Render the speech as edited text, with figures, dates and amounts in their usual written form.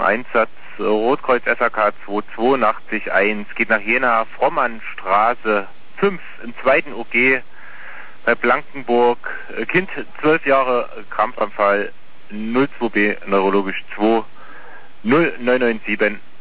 Einsatz Rotkreuz SAK 28281, geht nach Jena, Frommannstraße 5 im 2. OG bei Blankenburg, Kind 12 Jahre, Krampfanfall 02B, neurologisch 2, 0997